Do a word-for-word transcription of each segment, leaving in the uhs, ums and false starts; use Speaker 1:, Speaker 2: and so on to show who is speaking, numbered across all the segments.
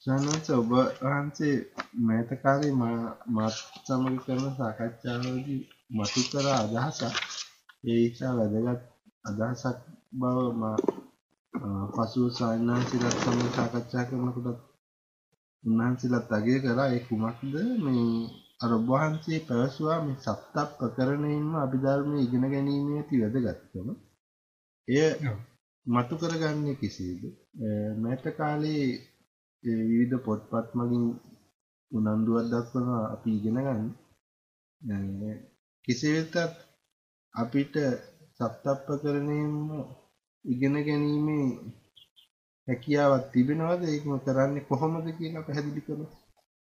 Speaker 1: සනස ඔබ වහන්සේ මේත කාලේ මා මාත් සමග කරන සාකච්ඡාවලදී මතු කර අදහසක් ඒ ඉතා වැදගත් අදහසක් බව මා පසුව සායනාංශිලත් සමග සාකච්ඡා කරනකොට උන්වහන්සේලාත් අගය කළා. ඒ කුමක්ද මේ අර ඔබ වහන්සේ පැවසුවා මේ සත්‍ය ප්‍රකරණයෙන්ම අභිධර්මයේ ඉගෙන ගැනීමේ ඇති වැදගත්කම. එය මතු කරගන්නේ කෙසේද? මේත කාලේ විවිධ පොත්පත් මගින් උනන්දුවක් දක්වන අපි ඉගෙන ගන්න. කෙසේ වෙතත් අපිට සත්‍යප්‍රකරණයෙන්ම ඉගෙන ගැනීමේ හැකියාවක් තිබෙනවද? ඒක කරන්නේ කොහොමද කියලා පැහැදිලි කළොත්.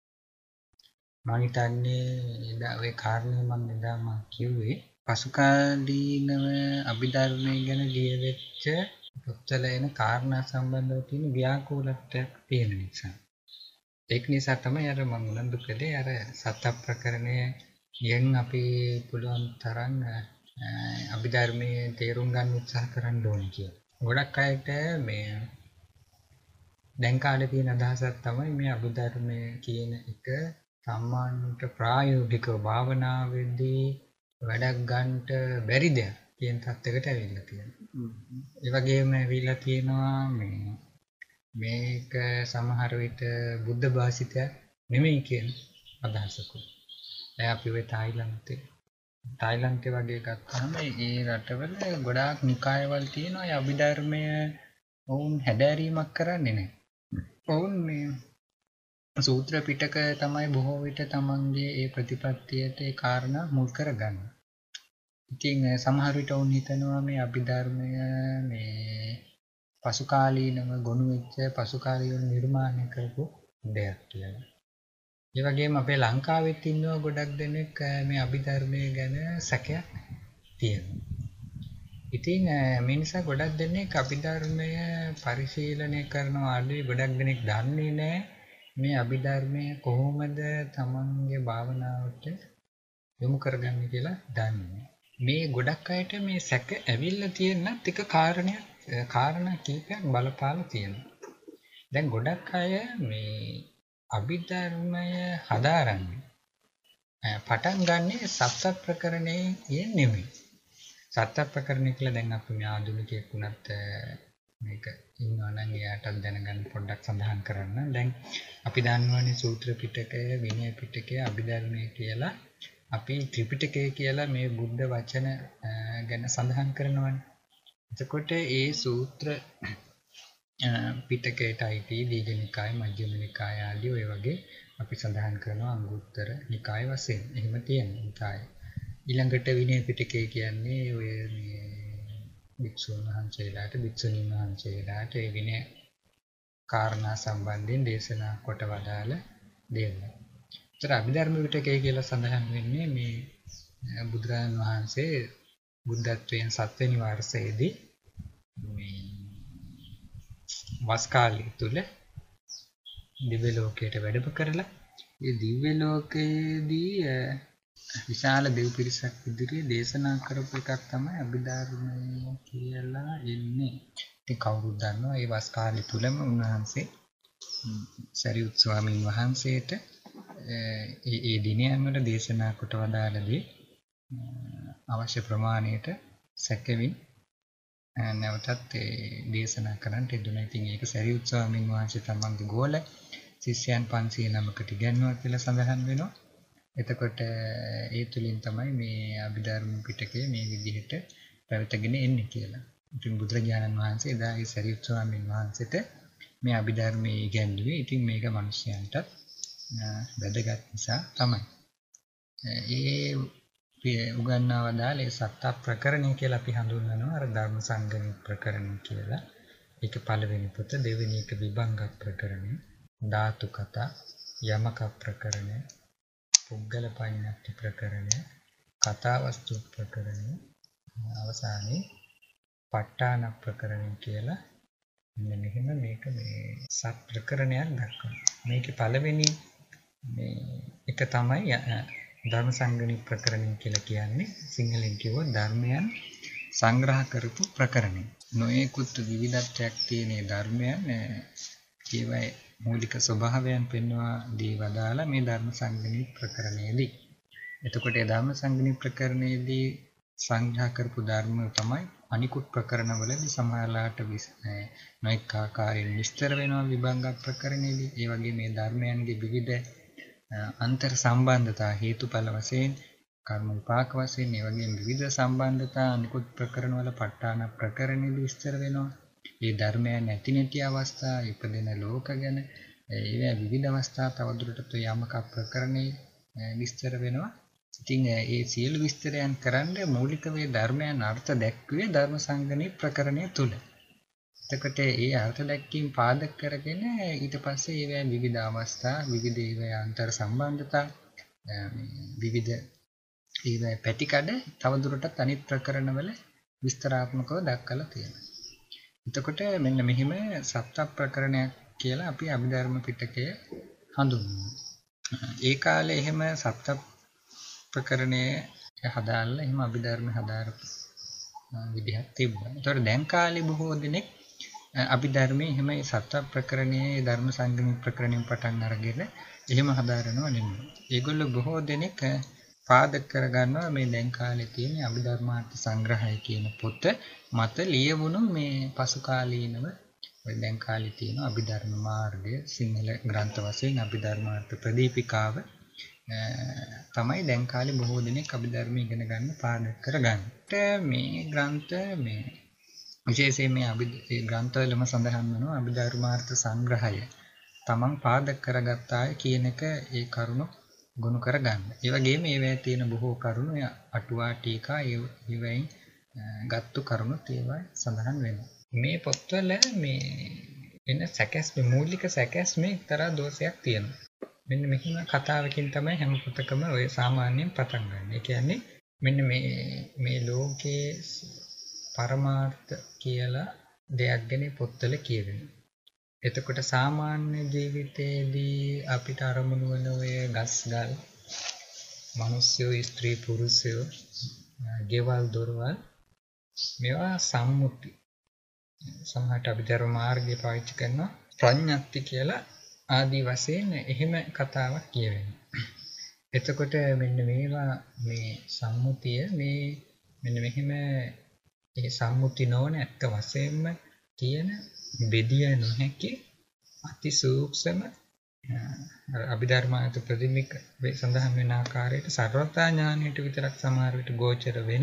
Speaker 2: මම හිතන්නේ එදා ওই කාරණේ මම එදා මම කිව්වේ පසුකාලීනව අභිධර්මයේ ගැන ලියවෙච්ච පොත්වල එන කාරණා සම්බන්ධව තියෙන ව්‍යාකූලත්වයක් තියෙන නිසා. ඒක නිසා තමයි අර මම උනන්දු කළේ අර සත්‍ය ප්‍රකරණයෙන් අපි පුළුවන් තරම් අභිධර්මයේ තේරුම් ගන්න උත්සාහ කරන්න ඕනේ කියලා. ගොඩක් අයට මේ දැන් කාලේ තියෙන අදහසක් තමයි මේ අභිධර්මය කියන එක සම්මානට ප්‍රායෝගිකව භාවනාවේදී වැඩක් ගන්නට බැරි දෙයක් කියන තත්යකට ඇවිල්ලා තියෙනවා. ඒ වගේම ඇවිල්ලා තියෙනවා මේ මේක සමහර විට බුද්ධ භාෂිතයක් නෙමෙයි කියන අදහසකුත්. දැන් අපි වෙ තායිලන්තේ තායිලන්තේ වගේ ගත්තාම ඒ රටවල ගොඩාක් නිකායවල තියෙනවා ඒ අභිධර්මය වුන් හැදෑරීමක් කරන්නේ නැහැ. ඔවුන් මේ සූත්‍ර පිටක තමයි බොහෝ විට තමන්ගේ ඒ ප්‍රතිපත්තියට ඒ කාරණා මුල් කරගන්න. ඉතින් සමහර විට වුන් හිතනවා මේ අභිධර්මය මේ පසුකාලීනව ගොනු වෙච්ච පසුකාලීන නිර්මාණය කරපු දෙයක් කියලා. ඒ වගේම අපේ ලංකාවෙත් ඉන්නවා ගොඩක් දෙනෙක් මේ අභිධර්මය ගැන සැකයක් තියෙනවා. ඉතින් මේ නිසා ගොඩක් දෙනෙක් අභිධර්මය පරිශීලනය කරනවා අඩුයි. ගොඩක් දෙනෙක් දන්නේ නැහැ මේ අභිධර්මය කොහොමද තමන්ගේ භාවනාවට යොමු කරගන්නේ කියලා දන්නේ. මේ ගොඩක් අයට මේ සැක ඇවිල්ලා තියෙනත් එක කාරණයක් කාරණා කීපයක් බලපාලා තියෙනවා. දැන් ගොඩක් අය මේ අභිධර්මය හදාරන්නේ පටන් ගන්නේ සත්‍ය ප්‍රකරණයේ නෙමෙයි. සත්‍ය ප්‍රකරණය කියලා දැන් අපි මේ ආධුනිකයෙක් වුණත් මේක ඉන්නවා නම් එයාටත් දැනගන්න පොඩ්ඩක් සඳහන් කරන්න. දැන් අපි දන්නවනේ සූත්‍ර පිටකය, විනය පිටකය, අභිධර්මය කියලා අපි ත්‍රිපිටකය කියලා මේ බුද්ධ වචන ගැන සඳහන් කරනවානේ. එතකොට ඒ සූත්‍ර පිටකයට අයිති දීඝ නිකාය, මජ්ක්‍ධිම නිකාය ආදී ඔය වගේ අපි සඳහන් කරනවා අංගුත්තර නිකාය වශයෙන්. එහෙම තියෙන නිකාය. ඊළඟට විනය පිටකය කියන්නේ ඔය මේ භික්ෂුන් වහන්සේලාට, භික්ෂුණීන් වහන්සේලාට ඒ විනය කාරණා සම්බන්ධයෙන් දේශනා කොට වදාළ දේවල්. ඒතර අභිධර්ම පිටකය කියලා සඳහන් වෙන්නේ මේ බුදුරජාණන් වහන්සේ බුද්ධත්වයෙන් සත්වෙනි වර්ෂයේදී මේ වස් කාලය තුල දිව්‍ය ලෝකයට වැඩම කරලා ඒ දිව්‍ය ලෝකයේදී විශාල දෙව් පිරිසක් ඉදිරියේ දේශනා කරපු එකක් තමයි අභිධර්මය කියලා එන්නේ. ඉතින් කවුරුත් දන්නවා ඒ වස් කාලය තුලම උන්වහන්සේ සරියුත් ස්වාමීන් වහන්සේට ඒ ඒ දිනයන් වල දේශනා කොට වදාළදී අවශ්‍ය ප්‍රමාණයට සැකෙමින් නැවතත් ඒ දේශනා කරන්නට යෙදුණා. ඉතින් ඒක සරියුත් ස්වාමීන් වහන්සේ තමන්ගේ ගෝල ශිෂ්‍යයන් පන්සිය නමකට ඉගැන්වුවා කියලා සඳහන් වෙනවා. එතකොට ඒ තුලින් තමයි මේ අභිධර්ම පිටකය මේ විදිහට පැවතගෙන එන්නේ කියලා. ඉතින් බුදුරජාණන් වහන්සේ එදා ඒ සරියුත් ස්වාමීන් වහන්සේට මේ අභිධර්මයේ ඉගැන්වුවේ. ඉතින් මේක මිනිස්යන්ටත් වැදගත් නිසා තමයි. ඒ උගන්වා වදාළ ඒ සත්‍ය ප්‍රකරණය කියලා අපි හඳුන්වනවා අර ධර්ම සංගණි ප්‍රකරණය කියලා. ඒක පළවෙනි පොත, දෙවෙනි එක විභංග ප්‍රකරණය, ධාතු කතා, යමක ප්‍රකරණය, පුද්ගල පඤ්ඤාති ප්‍රකරණය, කතා වස්තු ප්‍රකරණය, අවසානයේ ප ဋ ාණ ප්‍රකරණය කියලා මෙන්න මෙහෙම මේක මේ සත් ප්‍රකරණයක් දක්වනවා. මේකේ පළවෙනි මේ එක තමයි ධර්ම සංගණි ප්‍රකරණය කියලා කියන්නේ. සිංහලෙන් කිව්වොත් ධර්මයන් සංග්‍රහ කරපු ප්‍රකරණය. නොයෙකුත් විවිධත්වයක් තියෙන ධර්මයන් ඒවයි මූලික ස්වභාවයන් පෙන්වා දී වදාලා මේ ධර්ම සංගණී ප්‍රකරණයේදී. එතකොට ඒ ධර්ම සංගණී ප්‍රකරණයේදී සංග්‍රහ කරපු ධර්ම තමයි අනිකුත් ප්‍රකරණවලදී සමහරලාට නොඑක ආකාරයෙන් විස්තර වෙනවා විභංග ප්‍රකරණයේදී. ඒ වගේ මේ ධර්මයන්ගේ විවිධ අන්තර් සම්බන්ධතා හේතුඵල වශයෙන් කර්ම විපාක වශයෙන් ඒ වගේම විවිධ සම්බන්ධතා අනිකුත් ප්‍රකරණවල ප ဋ ාණ ප්‍රකරණෙදි විස්තර වෙනවා. මේ ධර්මයන් නැති නැති අවස්ථා ඉපදෙන ලෝක ගැන ඒවා විවිධ අවස්ථා තවදුරටත් යමක ප්‍රකරණේ විස්තර වෙනවා. ඉතින් ඒ සියලු විස්තරයන් කරන්නේ මූලික වේ ධර්මයන් අර්ථ දැක්වේ ධර්ම සංගණී ප්‍රකරණය තුල. එතකොට ඒ අර්ථ දැක්වීම පාදක කරගෙන ඊට පස්සේ ඒවා විවිධ අවස්ථා විවිධ ඒවා අන්තර් සම්බන්ධතා විවිධ ඒවා පැතිකඩ තවදුරටත් අනිත් ප්‍රකරණවල විස්තරාත්මකව දක්වලා තියෙනවා. එතකොට මෙන්න මෙහිම සප්ත ප්‍රකරණයක් කියලා අපි අභිධර්ම පිටකය හඳුන්වනවා. ඒ කාලේ එහෙම සප්ත ප්‍රකරණයේ හදාලා එහෙම අභිධර්ම හදාරපු විදිහක් තිබ්බා. ඒතකොට දැන් කාලේ බොහෝ දෙනෙක් අභිධර්මයේ එහෙම සප්ත ප්‍රකරණයේ ධර්ම සංගමී ප්‍රකරණයෙන් පටන් අරගෙන එහෙම හදාරනවා නෙමෙයි. ඒගොල්ලෝ බොහෝ දෙනෙක් පාදක කරගන්නවා මේ දැන් කාලේ තියෙන අභිධර්මාර්ථ සංග්‍රහය කියන පොත මත ලියවුණු මේ පසු කාලීනව ඔය දැන් කාලේ තියෙන අභිධර්ම මාර්ගය සිංහල ග්‍රන්ථ වශයෙන් අභිධර්මාර්ථ ප්‍රදීපිකාව තමයි දැන් කාලේ බොහෝ දෙනෙක් අභිධර්ම ඉගෙන ගන්න පාදක කරගන්නේ. මේ ග්‍රන්ථ මේ විශේෂයෙන් මේ අභි ග්‍රන්ථවලම සඳහන් වෙනවා අභිධර්මාර්ථ සංග්‍රහය තමන් පාදක කරගත්තාය කියන එක ඒ කරුණ ගොනු කරගන්න. ඒ වගේම ඒවැය තියෙන බොහෝ කරුණු අටුවා ටීකා ඒවැයින් ගත්තු කරුණු ඒවා සඳහන් වෙනවා. මේ පොත්වල මේ එන සැකැස්මේ මූලික සැකැස්මේ එක්තරා දෝෂයක් තියෙනවා. මෙන්න මෙහිම කතාවකින් තමයි හැම පොතකම ඔය සාමාන්‍යයෙන් පටන් ගන්න. ඒ කියන්නේ මෙන්න මේ මේ ලෝකයේ පරමාර්ථ කියලා දෙයක් ගැන පොත්වල කියවෙනවා. එතකොට සාමාන්‍ය ජීවිතයේදී අපිට අරමුණු වෙන ඔය ගස්ගල්, මිනිස්සු, ස්ත්‍රී, පුරුෂයෝ, ගෙවල්, දොරවල් මේවා සම්මුති. සමහරට අභිධර්ම මාර්ගය පාවිච්චි කරනවා ප්‍රඥප්ති කියලා ආදී වශයෙන් එහෙම කතාවක් කියවෙනවා. එතකොට මෙන්න මේවා මේ සම්මුතිය මේ මෙන්න මෙහෙම ඒ සම්මුති නොවන ඇත්ත වශයෙන්ම තියෙන බෙදිය නොහැකි අති සූක්ෂම අභිධර්මාර්ථ ප්‍රතිමික සඳහන් වෙන ආකාරයට සර්වතා ඥානයට විතරක් සමහර විට ගෝචර වෙන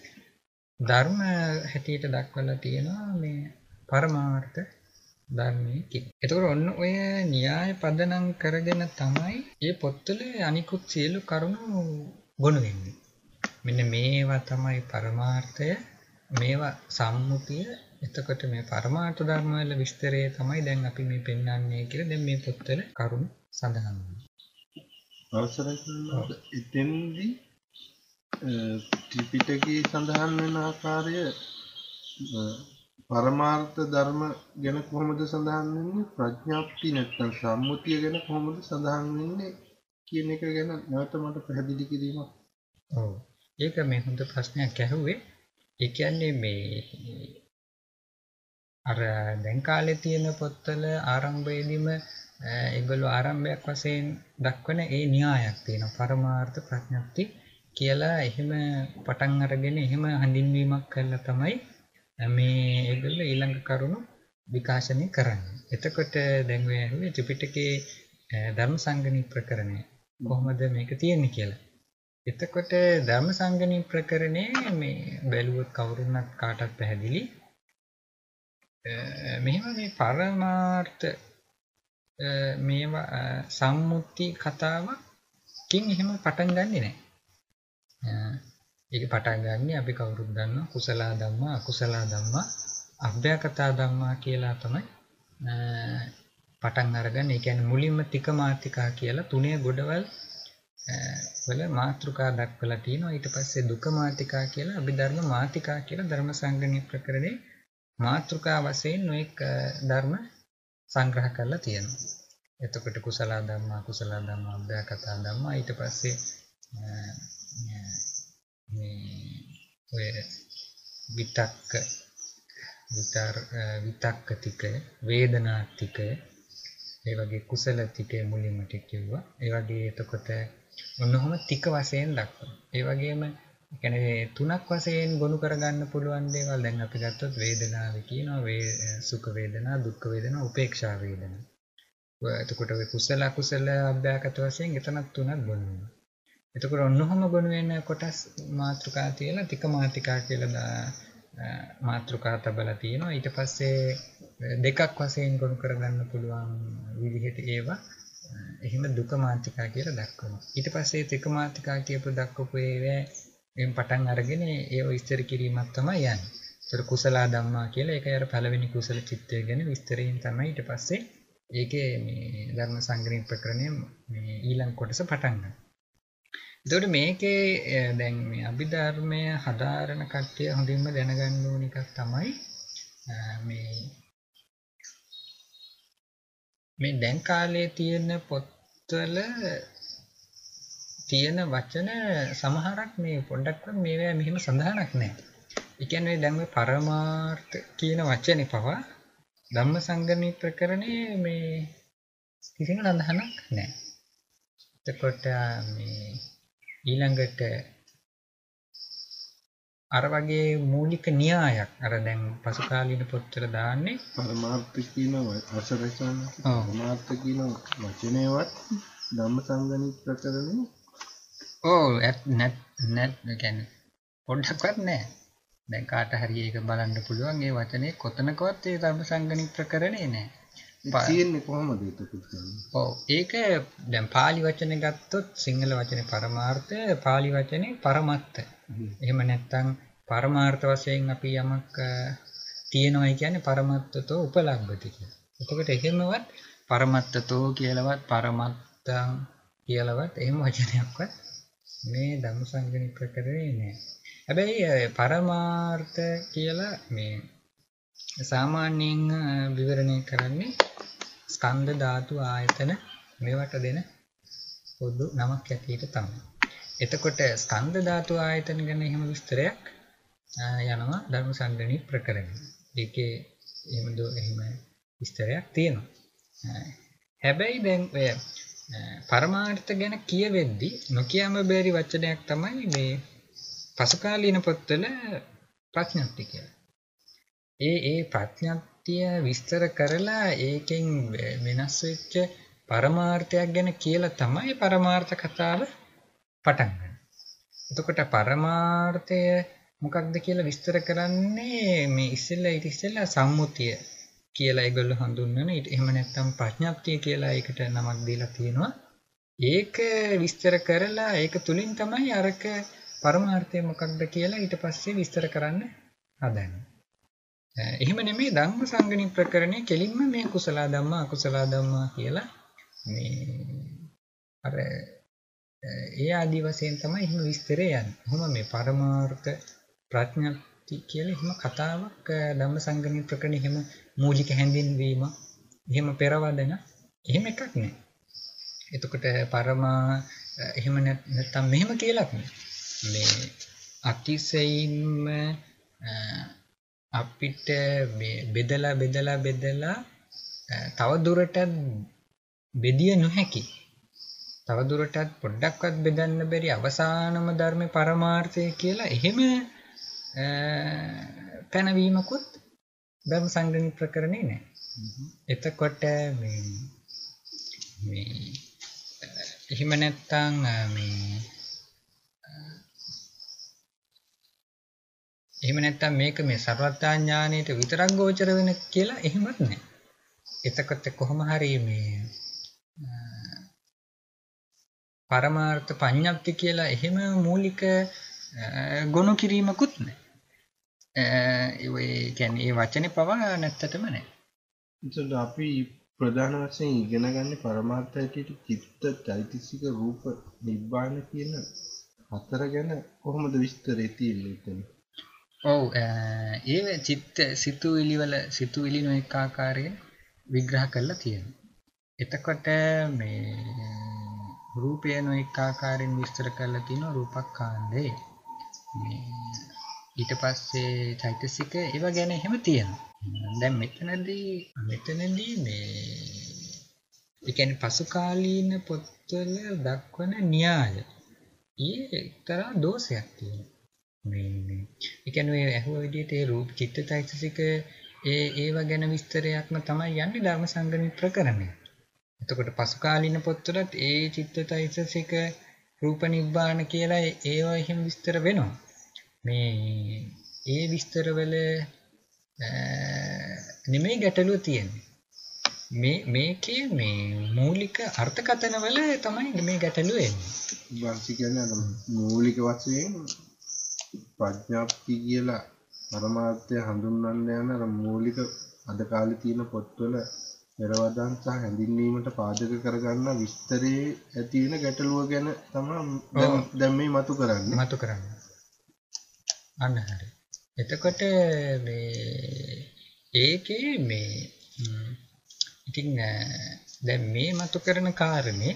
Speaker 2: ධර්ම හැටියට දක්වලා තියෙනවා මේ පරමාර්ථ ධර්මයේ කියන. ඒතකොට ඔන්න ඔය න්‍යාය පදනම් කරගෙන තමයි මේ පොත්වල අනිකුත් සියලු කරුණු ගොනු වෙන්නේ. මෙන්න මේවා තමයි පරමාර්ථය, මේවා සම්මුතිය. එතකොට මේ පරමාර්ථ ධර්ම වල විස්තරය තමයි දැන් අපි මේ පෙන්වන්නේ කියලා දැන් මේ පොත්වල කරුණු සඳහන් වෙනවා.
Speaker 1: අවසරයි කරනවා. එතෙන්දී ත්‍රිපිටකයේ සඳහන් වෙන ආකාරය පරමාර්ථ ධර්ම ගැන කොහොමද සඳහන් වෙන්නේ, ප්‍රඥාප්ති නැත්නම් සම්මුතිය ගැන කොහොමද සඳහන් වෙන්නේ කියන එක ගැන නැවත මට පැහැදිලි කිරීමක්.
Speaker 2: ඔව්. ඒක මේ හොඳ ප්‍රශ්නයක් ඇහුවේ. ඒ කියන්නේ මේ අර දැන් කාලේ තියෙන පොත්වල ආරම්භයේදීම ඒගොල්ලෝ ආරම්භයක් වශයෙන් දක්වන ඒ න්‍යායක් තියෙනවා. පරමාර්ථ ප්‍රඥප්ති කියලා එහෙම පටන් අරගෙන එහෙම හඳුන්වීමක් කළා තමයි මේ ඒගොල්ලෝ ඊළඟ කරුණු විකාශනය කරන්නේ. එතකොට දැන් ඔය ඇහුවේ ත්‍රිපිටකයේ ධර්ම සංගණී ප්‍රකරණය කොහොමද මේක තියෙන්නේ කියලා. එතකොට ධර්ම සංගණී ප්‍රකරණේ මේ බැලුවොත් කවුරුණත් කාටත් පැහැදිලි. මෙහෙම මේ පරමාර්ථ මේවා සම්මුති කතාවකින් එහෙම පටන් ගන්නෙ නැහැ. ඒක පටන් ගන්න අපි කවුරුත් දන්නවා කුසල ධම්මා අකුසල ධම්මා අභ්‍යකතා ධම්මා කියලා තමයි පටන් අරගන්න. ඒ කියන්නේ මුලින්ම තික මාතිකා කියලා තුනේ ගොඩවල් වල මාත්‍රිකා දක්වලා තියෙනවා. ඊට පස්සේ දුක මාතිකා කියලා අභිධර්ම මාතිකා කියලා ධර්ම සංගණී ප්‍රකරණේ මාත්‍රිකා වශයෙන් නොඑක ධර්ම සංග්‍රහ කරලා තියෙනවා. එතකොට කුසල ධම්මා අකුසල ධම්මා අභ්‍යකතා ධම්මා ඊට පස්සේ මේ ඔය විතක්ක විතර විතක්ක ටික වේදනා ටික ඒ වගේ කුසල ටිකේ මුලින්ම ටික කිව්වා. ඒ වගේ එතකොට ඔන්නෝම ටික වශයෙන් දක්වනවා. ඒ වගේම කියන්නේ තුනක් වශයෙන් ගොනු කරගන්න පුළුවන් දේවල් දැන් අපි ගත්තොත් වේදනාව කියනවා වේ සුඛ වේදනා, දුක්ඛ වේදනා, උපේක්ෂා වේදනා. එතකොට ඔය කුසල අකුසල අභ්‍යාගත වශයෙන් එතනක් තුනක් ගොනු වෙනවා. එතකොට ඔන්නෝම ගොනු වෙන කොටස් මාත්‍රිකා තියලා ටික මාත්‍රිකා කියලා මාත්‍රිකා තබලා තියෙනවා. ඊට පස්සේ දෙකක් වශයෙන් ගොනු කරගන්න පුළුවන් විදිහට ඒවා එහෙම දුක මාත්‍රිකා කියලා දක්වනවා. ඊට පස්සේ ත්‍රික මාත්‍රිකා කියපු දක්වපු ඒවා එම් පටන් අරගෙන ඒව විස්තර කිරීමක් තමයි යන්නේ. ඒතර කුසල ධම්මා කියලා ඒක අර පළවෙනි කුසල චිත්තය ගැන විස්තරයෙන් තමයි ඊට පස්සේ ඒකේ මේ ධර්ම සංග්‍රහ ප්‍රකරණය මේ ඊළඟ කොටස පටන් ගන්නවා. එතකොට මේකේ දැන් මේ අභිධර්මය හදාරන කට්ටිය හොඳින්ම දැනගන්න ඕන එකක් තමයි මේ මේ දැන් කාලේ තියෙන පොත්වල තියෙන වචන සමහරක් මේ පොඩ්ඩක්වත් මේවා මෙහෙම සඳහනක් නැහැ. ඒ කියන්නේ දැන් මේ පරමාර්ථ කියන වචනේ පවා ධම්මසංගමී ප්‍රකරණේ මේ කිසිම සඳහනක් නැහැ. එතකොට මේ ඊළඟට අර වගේ මූලික න්‍යායක් අර දැන් පසු කාලීන පොත්වල දාන්නේ
Speaker 1: පරමාර්ථ කියන අසරසන පරමාර්ථ කියන වචනේවත් ධම්මසංගමී ප්‍රකරණේ
Speaker 2: ඔව් නැත් නැත් කියන්නේ පොඩ්ඩක්වත් නැහැ. දැන් කාට හරි ඒක බලන්න පුළුවන් ඒ වචනේ කොතනකවත් ඒ ධම්මසංගමී ප්‍රකරණේ නැහැ.
Speaker 1: තියෙන්නේ කොහමද ඒක?
Speaker 2: ඔව් ඒක දැන් pāli වචනේ ගත්තොත් සිංහල වචනේ පරමාර්ථ pāli වචනේ පරමත්ත. එහෙම නැත්නම් පරමාර්ථ වශයෙන් අපි යමක් තියෙනවයි කියන්නේ පරමත්තතෝ උපලබ්ධති කියලා. එතකොට එහෙමවත් පරමත්තතෝ කියලාවත් පරමත්තං කියලාවත් එහෙම වචනයක්වත් මේ ධම්මසංගමී ප්‍රකරණේ නෑ. හැබැයි පරමාර්ථ කියලා මේ සාමාන්‍යයෙන් විවරණය කරන්නේ ස්කන්ධ ධාතු ආයතන මේවට දෙන පොදු නමක් ඇටියට තමයි. එතකොට ස්කන්ධ ධාතු ආයතන ගැන එහෙම විස්තරයක් යනවා ධර්මසංගමී ප්‍රකරණේ. ඒකේ එහෙම දෝ එහෙම විස්තරයක් තියෙනවා. හැබැයි දැන් ඔය පරමාර්ථ ගැන කියවෙද්දි නොකියම බැරි වචනයක් තමයි මේ පසුකාලීන පොත්වල ප්‍රඥප්ති කියලා. ඒ ඒ ප්‍රඥප්තිය විස්තර කරලා ඒකෙන් වෙනස් වෙච්ච පරමාර්ථයක් ගැන කියලා තමයි පරමාර්ථ කතාව පටන් ගන්න. එතකොට පරමාර්ථය මොකක්ද කියලා විස්තර කරන්නේ මේ ඉස්සෙල්ලා ඊට ඉස්සෙල්ලා සම්මුතිය කියලා ඒගොල්ලෝ හඳුන්වන. එහෙම නැත්නම් ප්‍රඥප්තිය කියලා ඒකට නමක් දීලා තියෙනවා. ඒක විස්තර කරලා ඒක තුලින් තමයි අරක පරමාර්ථය මොකක්ද කියලා ඊට පස්සේ විස්තර කරන්න හදන්නේ. එහෙම නෙමෙයි ධම්මසංගමී ප්‍රකරණේ කෙලින්ම මේ කුසල ධම්මා අකුසල ධම්මා කියලා මේ අර ඒ ආදි වශයෙන් තමයි එහෙම විස්තරය යන්නේ. කොහොම මේ පරමාර්ථ ප්‍රඥප්ති කියලා එහෙම කතාවක් ධම්මසංගමී ප්‍රකරණේ එහෙම මූලික හැඳින්වීම එහෙම පෙරවදන එහෙම එකක් නෑ. එතකොට පරමා එහෙම නැත්නම් මෙහෙම කියලාත් නෑ. මේ අතිශයින්ම අපිට මේ බෙදලා බෙදලා බෙදලා තව දුරටත් බෙදිය නොහැකි. තව දුරටත් පොඩ්ඩක්වත් බෙදන්න බැරි අවසානම ධර්මේ පරමාර්ථය කියලා එහෙම පැනවීමකුත් ධම්මසංගමී ප්‍රකරණේ නෑ. එතකොට මේ මේ එහෙම නැත්තම් මේ එහෙම නැත්තම් මේක මේ සර්වඥා ඥානයට විතරක් ගෝචර වෙන කියලා එහෙමත් නෑ. එතකොට කොහොම හරි මේ පරමාර්ථ පඤ්ඤප්ති කියලා එහෙම මූලික ගොනු කිරීමකුත් නෑ. ඒ කියන්නේ ඒ වචනේ පවා නැත්තටම නෑ.
Speaker 1: ඒත් අපි ප්‍රධාන වශයෙන් ඉගෙන ගන්න පරමාර්ථයට චිත්ත චෛතසික රූප නිබ්බාන කියන හතර ගැන කොහොමද විස්තරය තියෙන්නේ එතන?
Speaker 2: ඔව් ඒ චිත්ත සිතුවිලි වල සිතුවිලි නොඑක ආකාරයෙන් විග්‍රහ කරලා තියෙනවා. එතකොට මේ රූපය නොඑක ආකාරයෙන් විස්තර කරලා තියෙනවා රූපකාණ්ඩේ. මේ ඊට පස්සේ චෛතසික ඒව ගැන එහෙම තියෙනවා. දැන් මෙතනදී මෙතනදී මේ ඒ කියන්නේ පසු කාලීන පොත්වල දක්වන න්‍යාය. ඊ එක්තරා දෝෂයක් තියෙනවා. මේ මේ ඒ කියන්නේ මේ ඇහුව විදිහට ඒ රූප චිත්තචෛතසික ඒ ඒව ගැන විස්තරයක්ම තමයි යන්නේ ධර්මසංගණි ප්‍රකරණය. එතකොට පසු කාලීන පොත්වලත් ඒ චිත්තචෛතසික රූප නිබ්බාන කියලා ඒව එහෙම විස්තර වෙනවා. මේ ඒ විස්තරවල නෙමෙයි ගැටලුව තියෙන්නේ. මේ මේකේ මේ මූලික අර්ථකථනවල තමයි මේ ගැටලුව එන්නේ.
Speaker 1: වාසි කියන්නේ අර මූලික වශයෙන් ප්‍රඥාප්ති කියලා පරමාර්ථය හඳුන්වන්න යන අර මූලික අද කාලේ තියෙන පොත්වල පෙරවදන් සහ හැඳින්වීමට පාදක කරගන්න විස්තරේ ඇති වෙන ගැටලුව ගැන තමයි දැන් මේ මතු කරන්නේ.
Speaker 2: මතු කරන්නේ. අන්න හරි. එතකොට මේ ඒකේ මේ ඉතින් දැන් මේ මතු කරන කාරණේ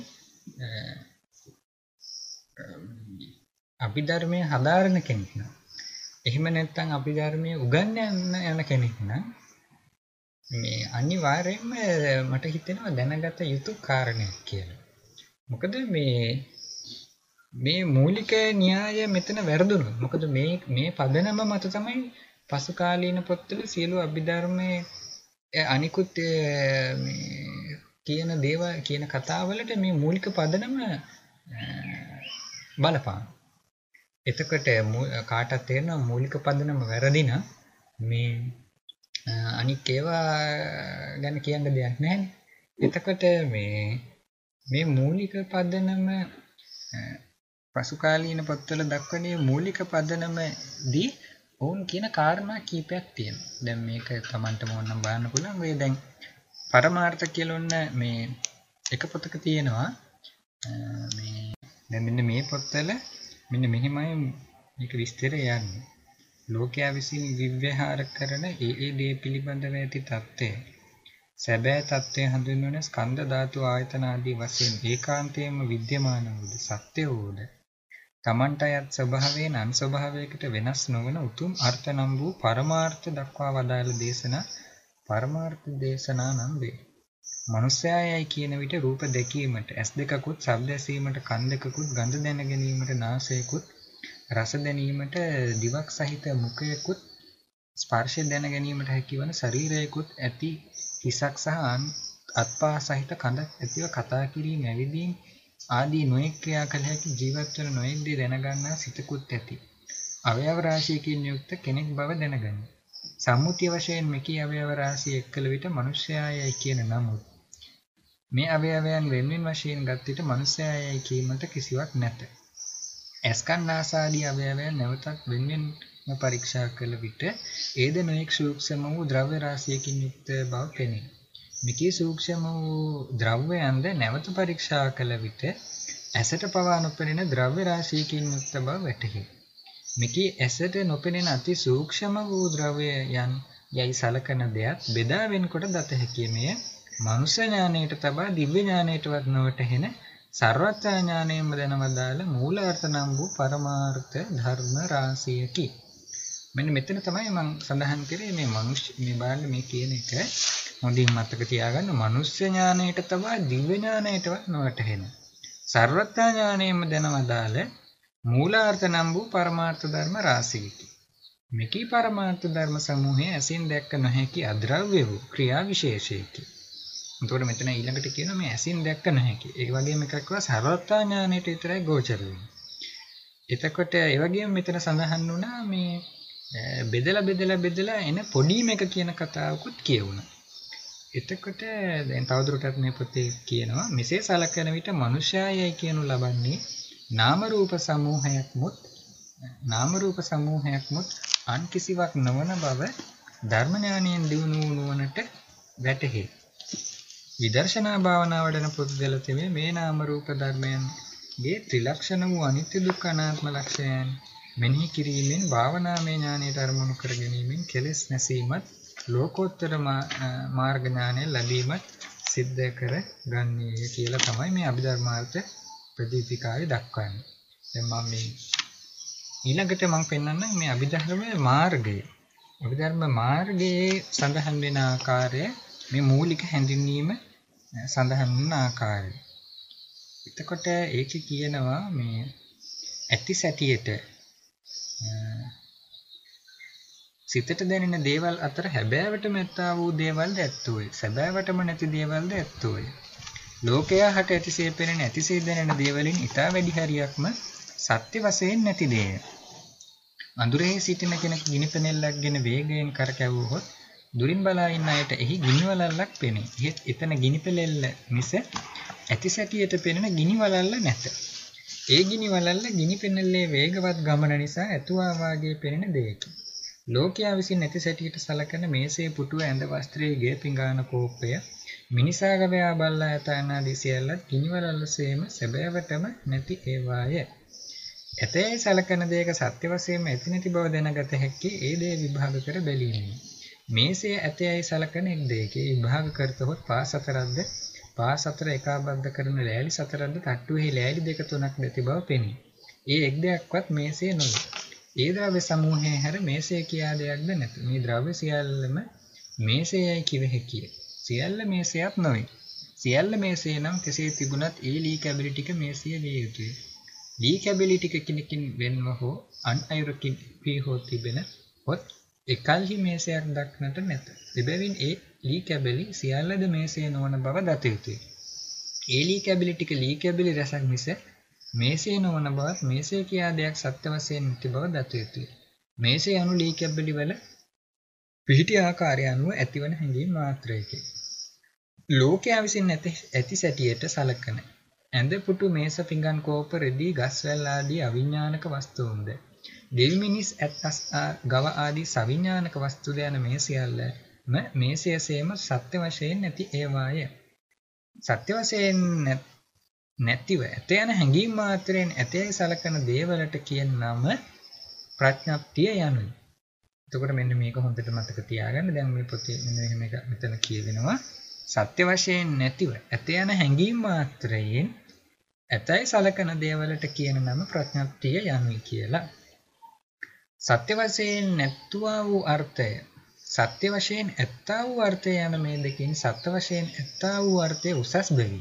Speaker 2: අභිධර්මයේ හදාරන කෙනෙක් නම් එහෙම නැත්නම් අභිධර්මයේ උගන්වන්න යන කෙනෙක් නම් මේ අනිවාර්යයෙන්ම මට හිතෙනවා දැනගත යුතු කාරණයක් කියලා. මොකද මේ මේ මූලික න්‍යාය මෙතන වැරදුනොත් මොකද මේ මේ පදනම මත තමයි පසු කාලීන පොත්වල සියලු අභිධර්මයේ අනිකුත් මේ කියන දේව කියන කතාවලට මේ මූලික පදනම බලපාන. එතකොට කාටත් තේරෙනවා මූලික පදනම වැරදි නම් මේ අනික් ඒවා ගැන කියන්න දෙයක් නැහැ. එතකොට මේ මේ මූලික පදනම පසු කාලීන පොත්වල දක්වන මූලික පදනමදී ඔවුන් කියන කාරණා කීපයක් තියෙනවා. දැන් මේක Tamanට මොනනම් බලන්න පුළුවන්. මේ දැන් පරමාර්ථ කියලා ඔන්න මේ එක පොතක තියෙනවා. මේ දැන් මෙන්න මේ පොත්වල මෙන්න මෙහිමයි මේක විස්තරය යන්නේ. ලෝකයා විසින් විව්‍යවහාර කරන ඒ ඒ දේ පිළිබඳව ඇති தත්ත්වය සැබෑ தත්ත්වය හඳුන්වන ස්කන්ධ ධාතු ආයතන ආදී වශයෙන් ඒකාන්තයෙන්ම විද්‍යමාන වූ සත්‍ය වූද තමන්ට අයත් ස්වභාවයෙන් අන් ස්වභාවයකට වෙනස් නොවන උතුම් අර්ථ නම් වූ පරමාර්ථ දක්වා වදාළ දේශනා පරමාර්ථ දේශනා නම් වේ. මනුෂ්‍යයයි කියන විට රූප දැකීමට ඇස් දෙකකුත්, ශබ්ද ඇසීමට කන් දෙකකුත්, ගඳ දැන ගැනීමට නාසයකුත්, රස දැනීමට දිවක් සහිත මුඛයකුත්, ස්පර්ශය දැන ගැනීමට හැකිවන ශරීරයකුත් ඇති හිසක් සහ අත්පා සහිත කඳ ඇතිව කතා කිරීම, ඇවිදීම ආදී නොයෙක් ක්‍රියා කළ හැකි ජීවත් වන නොයෙක් දේ දැනගන්නා සිතකුත් ඇති. අවයව රාශියකින් යුක්ත කෙනෙක් බව දැනගනී. සම්මුතිය වශයෙන් මෙකී අවයව රාශිය එක්කල විට මනුෂ්‍යයයි කියන නමුත් මේ අවයවයන් වෙන්වෙන් වශයෙන් ගත් විට මනුෂ්‍යයයි කීමට කිසිවක් නැත. ඇස්කන් නාසාදී අවයවයන් නැවතත් වෙන්වෙන් පරීක්ෂා කළ විට ඒද නොයෙක් සූක්ෂම වූ ද්‍රව්‍ය රාශියකින් යුක්ත බව පෙනේ. මෙකී සූක්ෂම වූ ද්‍රව්‍යයන්ද නැවත පරීක්ෂා කළ විට ඇසට පවා නොපෙනෙන ද්‍රව්‍ය රාශියකින් යුක්ත බව වැටහේ. මෙකී ඇසට නොපෙනෙන අති සූක්ෂම වූ ද්‍රව්‍යයන් යයි සලකන දෙයක් බෙදා වෙන්කොට දත හැකිය. මෙය මනුෂ්‍ය ඥානයට තබා දිව්‍ය ඥානයටවත් නොවටහෙන සර්වඥ ඥානයෙන්ම දැනවදාළ මූලාර්ථ නම් වූ පරමාර්ථ ධර්ම රාශියකි. මෙන්න මෙතන තමයි මම සඳහන් කරේ මේ මනුෂ්‍ය මේ බාල මේ කියන එක හොඳින් මතක තියාගන්න. මනුෂ්‍ය ඥානයට තබා දිව්‍ය ඥානයටවත් නොවටහෙන සර්වඥ ඥානයෙන්ම දැනවදාළ මූලාර්ථ නම් වූ පරමාර්ථ ධර්ම රාශියකි. මෙකී පරමාර්ථ ධර්ම සමූහය ඇසින් දැක්ක නොහැකි අද්‍රව්‍ය වූ ක්‍රියා විශේෂයකි. එතකොට මෙතන ඊළඟට කියනවා මේ ඇසින් දැක්ක නොහැකි. ඒ වගේම එකක් වා සර්වඥ ඥානයට විතරයි ගෝචර වෙන්නේ. එතකොට ඒ වගේම මෙතන සඳහන් වුණා මේ බෙදලා බෙදලා බෙදලා එන පොඩිම එක කියන කතාවකුත් කියවුණා. එතකොට දැන් තවදුරටත් මේ පොතේ කියනවා මෙසේ සලකන විට මනුෂ්‍යයයි කියනු ලබන්නේ නාම රූප සමූහයක් මුත් නාම රූප සමූහයක් මුත් අන් කිසිවක් නොවන බව ධර්ම ඥානයෙන් දිනු නුවණට වැටහේ. විදර්ශනා භාවනා වඩන පුද්ගල තෙමේ මේ නාම රූප ධර්මයන්ගේ ත්‍රිලක්ෂණ වූ අනිත්‍ය දුක්ඛ අනාත්ම ලක්ෂණයන් මෙනෙහි කිරීමෙන් භාවනාමය ඥානයට අරමුණු කර ගැනීමෙන් කෙලෙස් නැසීමත් ලෝකෝත්තර මාර්ග ඥානය ලැබීමත් සිද්ධ කර ගන්නේය කියලා තමයි මේ අභිධර්මාර්ථ ප්‍රදීපිකාවේ දක්වන්නේ. දැන් මම මේ ඊළඟට මම පෙන්නන්නම් මේ අභිධර්මයේ මාර්ගය. අභිධර්ම මාර්ගයේ සඳහන් වෙන ආකාරය මේ මූලික හැඳින්වීම සඳහන් වන ආකාරය. එතකොට ඒකේ කියනවා මේ ඇති සැටියට සිතට දැනෙන දේවල් අතර හැබෑවටම ඇත්තා වූ දේවල්ද ඇත්තෝය. සැබෑවටම නැති දේවල්ද ඇත්තෝය. ලෝකයා හට ඇතිසේ පෙනෙන ඇතිසේ දැනෙන දේවලින් ඊටා වැඩි හරියක්ම සත්‍ය වශයෙන් නැති දේය. අඳුරේ සිටින කෙනෙක් ගිනි පෙනෙල්ලක්ගෙන වේගයෙන් කරකැවුවොත් දුරින් බලා ඉන්න අයට එහි ගිනි වලල්ලක් පෙනේ. එහෙත් එතන ගිනි පෙලෙල්ල මිස ඇති සැටියට පෙනෙන ගිනි වලල්ල නැත. ඒ ගිනි වලල්ල ගිනි පෙනෙල්ලේ වේගවත් ගමන නිසා ඇතුවා වාගේ පෙනෙන දෙයකි. ලෝකයා විසින් නැති සැටියට සලකන මේසේ පුටුව ඇඳ වස්ත්‍රයේ ගේ පිඟාන කෝපය මිනිසා ගවයා බල්ලා ඇත යනාදී සියල්ලත් ගිනි වලල්ලසේම සැබෑවටම නැති ඒවාය. ඇතැයි සලකන දෙයක සත්‍ය වශයෙන්ම ඇති නැති බව දැනගත හැක්කේ ඒ දේ විභාග කර බැලීමෙනි. මේසේ ඇතැයි සලකන එක් දෙයකේ විභාග කරතොත් පාස් හතරක්ද පාස් හතර එකාබද්ධ කරන ලෑලි සතරක්ද තට්ටුවෙහි ලෑලි දෙක තුනක් නැති බව පෙනේ. ඒ එක් දෙයක්වත් මේසේ නොවේ. ඒ ද්‍රව්‍ය සමූහයේ හැර මේසේ කියා දෙයක්ද නැත. මේ ද්‍රව්‍ය සියල්ලම මේසේයයි කිව හැකිය. සියල්ල මේසයක් නොවේ. සියල්ල මේසේ නම් කෙසේ තිබුණත් ඒ ලී කැබලි ටික මේසිය විය යුතුය. ලී කැබලි ටික කිනකින් වෙන්ව හෝ අන් අයුරකින් පී හෝ තිබෙන හොත් එකල්හි මේසයක් දක්නට නැත. එබැවින් ඒ ලී කැබලි සියල්ලද මේසේ නොවන බව දත යුතුය. ඒ ලී කැබලි ටික ලී කැබලි රසක් මිස මේසේ නොවන බවත් මේසේ කියා දෙයක් සත්‍ය වශයෙන් නැති බව දත යුතුය. මේසේ අනු ලී කැබලි වල පිහිටි ආකාරය අනුව ඇතිවන හැඟීම් මාත්‍රයකි. ලෝකයා විසින් නැති ඇති සැටියට සලකන ඇඳ පුටු මේස පිඟන් කෝප රෙදි ගස්වැල් ආදී අවිඥානික වස්තුන්ද දෙවි මිනිස් ඇත්ස් ගව ආදී සවිඥානික වස්තුද යන මේ සියල්ලම මේසයසේම සත්‍ය වශයෙන් නැති ඒවාය. සත්‍ය වශයෙන් නැතිව ඇත යන හැඟීම් මාත්‍රයෙන් ඇතැයි සලකන දේවලට කියන නම ප්‍රඥප්තිය යනුයි. එතකොට මෙන්න මේක හොඳට මතක තියාගන්න. දැන් මේ පොතේ මෙන්න මෙහෙම එක මෙතන කියවෙනවා. සත්‍ය වශයෙන් නැතිව ඇත යන හැඟීම් මාත්‍රයෙන් ඇතැයි සලකන දේවලට කියන නම ප්‍රඥප්තිය යනුයි කියලා. සත්‍ය වශයෙන් නැත්තුවා වූ අර්ථය සත්‍ය වශයෙන් ඇත්තා වූ අර්ථය යන මේ දෙකින් සත්‍ය වශයෙන් ඇත්තා වූ අර්ථය උසස් බැවි.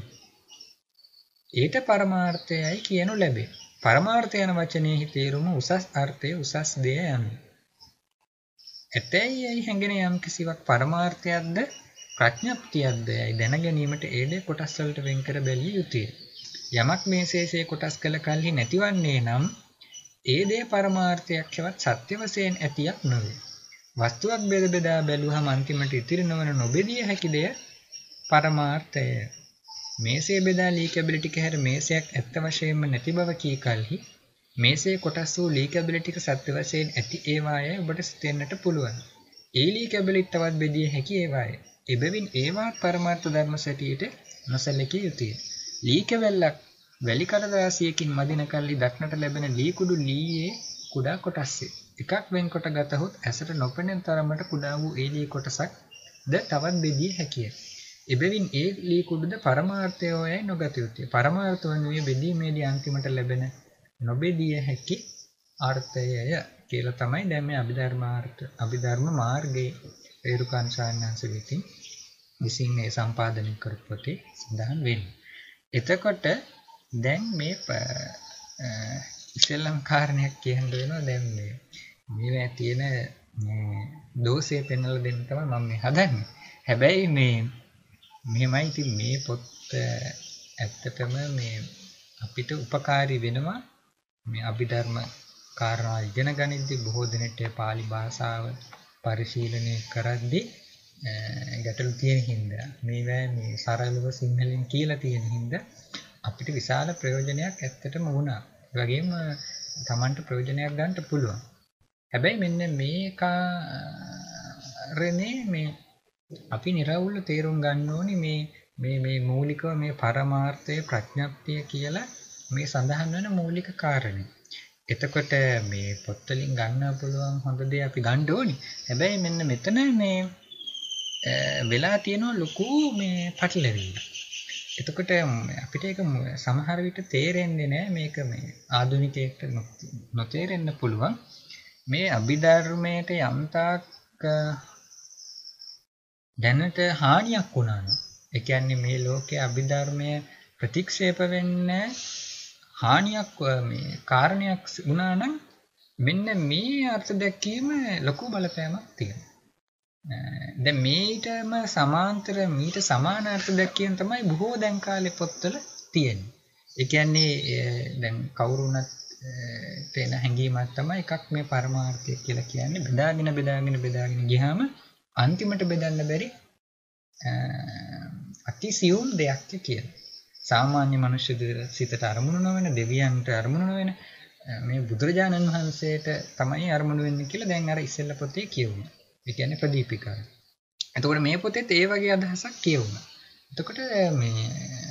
Speaker 2: ඊට පරමාර්ථයයි කියනු ලැබේ. පරමාර්ථ යන වචනයෙහි තේරුම උසස් අර්ථය උසස් දෙය යනුයි. ඇතැයි යයි හැඟෙන යම් කිසිවක් පරමාර්ථයක්ද ප්‍රඥප්තියක්ද යයි දැන ගැනීමට ඒ දේ කොටස් වලට වෙන් කර බැලිය යුතුය. යමක් මේ ශේෂයේ කොටස් කළ කල්හි නැතිවන්නේ නම් ඒ දේ පරමාර්ථයක් හෙවත් සත්‍ය වශයෙන් ඇතියක් නොවේ. වස්තුවක් බෙද බෙදා බැලුවහම අන්තිමට ඉතිරි නොවන නොබෙදිය හැකි දෙය පරමාර්ථය. මේසේ බෙදා ලී කැබලි ටික හැර මේසයක් ඇත්ත වශයෙන්ම නැති බව කී කලෙහි මේසේ කොටස් වූ ලී කැබලි ටික සත්‍ය වශයෙන් ඇති ඒවායයි ඔබට සිතෙන්නට පුළුවන්. ඒ ලී කැබලි තවත් බෙදිය හැකි ඒවාය. එබැවින් ඒවාත් පරමාර්ථ ධර්ම සැටියට නොසැලකිය යුතුය. ලී කැවැල්ලක් වැලි කඩදාසියකින් මදින කල්හි දක්නට ලැබෙන ලී කුඩු ලීයේ කුඩා කොටස්ය. එකක් වෙන්කොට ගතහොත් ඇසට නොපෙනෙන තරමට කුඩා වූ ඒ ලී කොටසක් ද තවත් බෙදිය හැකිය. එබැවින් ඒ ලී කුඩුද පරමාර්ථයෝයයි නොගත යුතුය. පරමාර්ථ වනුයේ බෙදීමේදී අන්තිමට ලැබෙන නොබෙදිය හැකි අර්ථයය කියලා තමයි දැන් මේ අභිධර්මාර්ථ අභිධර්ම මාර්ගයේ රේරුකාංශාන්‍යංශ විසින් විසින් මේ සම්පාදනය කරපු පොතේ සඳහන් වෙන්නේ. එතකොට දැන් මේ ඉස්සෙල්ලම කාරණයක් කියන්න වෙනවා. දැන් මේ මේවා තියෙන මේ දෝෂය පෙන්වලා දෙන්න තමයි මම මේ හදන්නේ. හැබැයි මේ මෙහෙමයි ඉතින් මේ පොත් ඇත්තටම මේ අපිට උපකාරී වෙනවා මේ අභිධර්ම කාරණා ඉගෙන ගනිද්දී බොහෝ දෙනෙක්ට පාලි භාෂාව පරිශීලනය කරද්දී ගැටලු තියෙන හින්දා මේවා මේ සරලව සිංහලෙන් කියලා තියෙන හින්දා අපිට විශාල ප්‍රයෝජනයක් ඇත්තටම වුණා. ඒ වගේම Tamanට ප්‍රයෝජනයක් ගන්න පුළුවන්. හැබැයි මෙන්න මේ කාරණේ මේ අපි නිරවුල්ව තේරුම් ගන්න ඕනි මේ මේ මේ මූලිකව මේ පරමාර්ථය ප්‍රඥප්තිය කියලා මේ සඳහන් වෙන මූලික කාරණේ. එතකොට මේ පොත් වලින් ගන්න පුළුවන් හොඳ දේ අපි ගන්න ඕනි. හැබැයි මෙන්න මෙතන මේ වෙලා තියෙනවා ලොකු මේ පැටලෙවිල්ල. එතකොට අපිට ඒක සමහර විට තේරෙන්නේ නැහැ මේක මේ ආධුනිකයෙක්ට නොතේරෙන්න පුළුවන්. මේ අභිධර්මයට යම්තාක් දැනට හානියක් වුණා නම් ඒ කියන්නේ මේ ලෝකයේ අභිධර්මය ප්‍රතික්ෂේප වෙන්නේ හානියක් මේ කාරණයක් වුණා නම් මෙන්න මේ අර්ථ දැක්වීම ලොකු බලපෑමක් තියෙනවා. දැන් මේටම සමාන්තර මීට සමාන අර්ථ දැක්වීම තමයි බොහෝ දැන් කාලේ පොත්වල තියෙන්නේ. ඒ කියන්නේ දැන් කවුරුණත් තේන හැඟීමක් තමයි එකක් මේ පරමාර්ථය කියලා කියන්නේ බෙදාගෙන බෙදාගෙන බෙදාගෙන ගියාම අන්තිමට බෙදන්න බැරි අතිසියුම් දෙයක් කියලා. සාමාන්‍ය මනුෂ්‍ය සිතට අරමුණු නොවන දෙවියන්ට අරමුණු නොවන මේ බුදුරජාණන් වහන්සේට තමයි අරමුණු වෙන්නේ කියලා දැන් අර ඉස්සෙල්ලා පොතේ කියවුණා. ඒ කියන්නේ ප්‍රදීපිකාව. එතකොට මේ පොතේත් ඒ වගේ අදහසක් කියවුණා. එතකොට මේ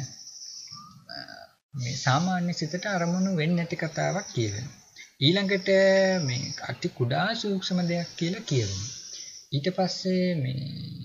Speaker 2: මේ සාමාන්‍ය සිතට අරමුණු වෙන්නේ නැති කතාවක් කියවෙනවා. ඊළඟට මේ අති කුඩා සූක්ෂම දෙයක් කියලා කියවෙනවා. ඊට පස්සේ මේ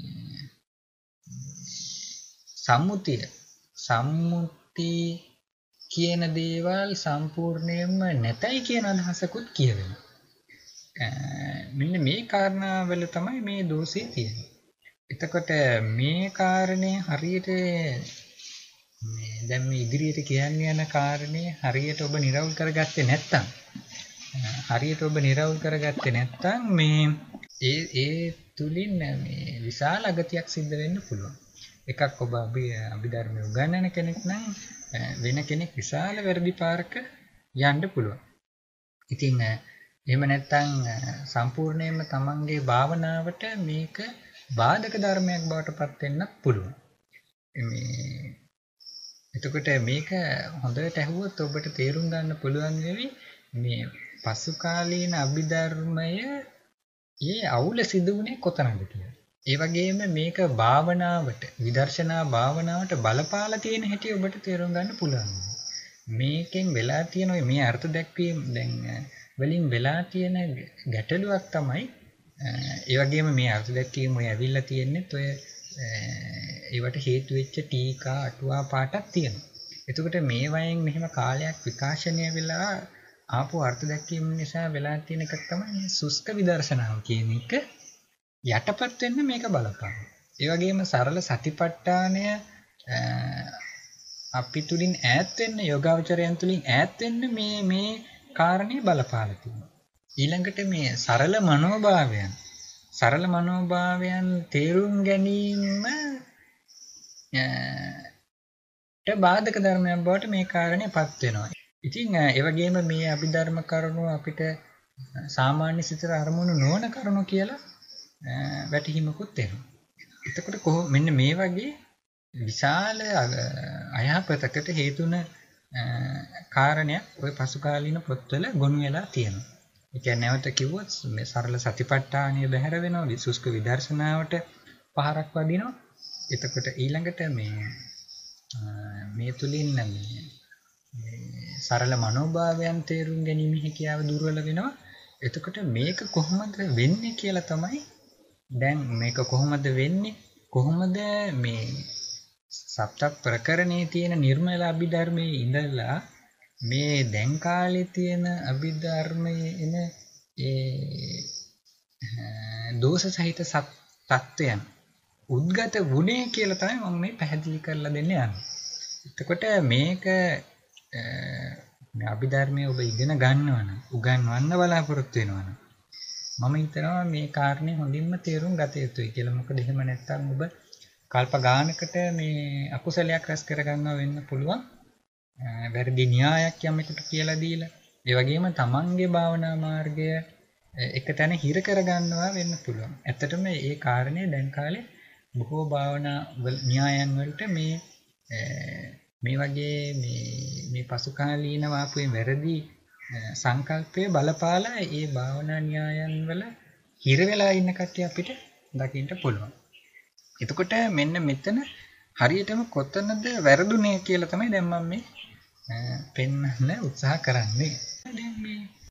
Speaker 2: සම්මුතිය සම්මුති කියන දේවල් සම්පූර්ණයෙන්ම නැතයි කියන අදහසකුත් කියවෙනවා. මෙන්න මේ කාරණාවල තමයි මේ දෝෂය තියෙන්නේ. එතකොට මේ කාරණේ හරියට මේ දැන් මේ ඉදිරියට කියන්න යන කාරණේ හරියට ඔබ නිරවුල් කරගත්තේ නැත්නම් හරියට ඔබ නිරවුල් කරගත්තේ නැත්නම් මේ ඒ ඒ තුලින් මේ විශාල අගතියක් සිද්ධ වෙන්න පුළුවන්. එකක් ඔබ අභිධර්ම උගන්වන කෙනෙක් නම් වෙන කෙනෙක් විශාල වැරදි පාරක යන්න පුළුවන්. ඉතින් එහෙම නැත්නම් සම්පූර්ණයෙන්ම තමන්ගේ භාවනාවට මේක බාධක ධර්මයක් බවට පත් වෙන්නත් පුළුවන්. මේ එතකොට මේක හොඳට ඇහුවොත් ඔබට තේරුම් ගන්න පුළුවන් වෙවි මේ පසු කාලීන අභිධර්මය ඒ අවුල සිදු වුණේ කොතනද කියලා. ඒ වගේම මේක භාවනාවට විදර්ශනා භාවනාවට බලපාලා තියෙන හැටි ඔබට තේරුම් ගන්න පුළුවන්. මේකෙන් වෙලා තියෙන මේ අර්ථ දැක්වීම දැන් වලින් වෙලා තියෙන ගැටලුවක් තමයි ඒ වගේම මේ අර්ථ දැක්වීම ඔය ඇවිල්ලා තියෙන්නේ ඔය ඒවට හේතු වෙච්ච ටීකා අටුවා පාටක් තියෙනවා. එතකොට මේ වයින් මෙහෙම කාලයක් විකාශනය වෙලා ආපු අර්ථ දැක්වීම නිසා වෙලා තියෙන එකක් තමයි සුස්ක විදර්ශනාව කියන එක යටපත් වෙන්න මේක බලපාන. ඒ වගේම සරල සතිපට්ඨානය අපි තුලින් ඈත් වෙන්න යෝගාවචරයන් තුලින් ඈත් වෙන්න මේ මේ කාරණේ බලපාලා තියෙනවා. ඊළඟට මේ සරල මනෝභාවයන් සරල මනෝභාවයන් තේරුම් ගැනීම ට බාධක ධර්මයක් බවට මේ කාරණේපත් වෙනවා. ඉතින් ඒ වගේම මේ අභිධර්ම කරුණු අපිට සාමාන්‍ය සිතට අරමුණු නොවන කරුණු කියලා වැටහීමකුත් එනවා. එතකොට කොහොම මෙන්න මේ වගේ විශාල අයහපතකට හේතුන කාරණයක් ওই පසු කාලීන පොත්වල ගොනු වෙලා තියෙනවා. ඒ කියන්නේ නැවත කිව්වොත් මේ සරල සතිපට්ඨානිය බැහැර වෙනවා විසුස්ක විදර්ශනාවට පහරක් වදිනවා. එතකොට ඊළඟට මේ මේ තුලින් මේ සරල මනෝභාවයන් තේරුම් ගැනීම හැකියාව දුර්වල වෙනවා. එතකොට මේක කොහොමද වෙන්නේ කියලා තමයි දැන් මේක කොහොමද වෙන්නේ කොහොමද මේ සප්ත ප්‍රකරණේ තියෙන නිර්මල අභිධර්මයේ ඉඳලා මේ දැන් කාලේ තියෙන අභිධර්මයේ එන ඒ දෝෂ සහිත තත්ත්වයන් උද්ගත වුණේ කියලා තමයි මම මේ පැහැදිලි කරලා දෙන්න යන්නේ. එතකොට මේක මේ අභිධර්මයේ ඔබ ඉගෙන ගන්නවා නම් උගන්වන්න බලාපොරොත්තු වෙනවා නම් මම හිතනවා මේ කාරණේ හොඳින්ම තේරුම් ගත යුතුයි කියලා. මොකද එහෙම නැත්නම් ඔබ කල්ප ගානකට මේ අකුසලයක් රැස් කරගන්නවා වෙන්න පුළුවන්. වැරදි න්‍යායක් යමෙකුට කියලා දීලා ඒ වගේම තමන්ගේ භාවනා මාර්ගය එක තැන හිර කරගන්නවා වෙන්න පුළුවන්. ඇත්තටම මේ කාරණේ දැන් කාලේ බොහෝ භාවනා න්‍යායන් වලට මේ මේ වගේ මේ මේ පසු කාලීන වාපුවේ වැරදි සංකල්පයේ බලපාලා ඒ භාවනා න්‍යායන් වල හිර වෙලා ඉන්න කට්ටිය අපිට දකින්න පුළුවන්. එතකොට මෙන්න මෙතන හරියටම කොතනද වැරදුනේ කියලා තමයි දැන් මම මේ පෙන්වන්න උත්සාහ කරන්නේ. දැන් මේ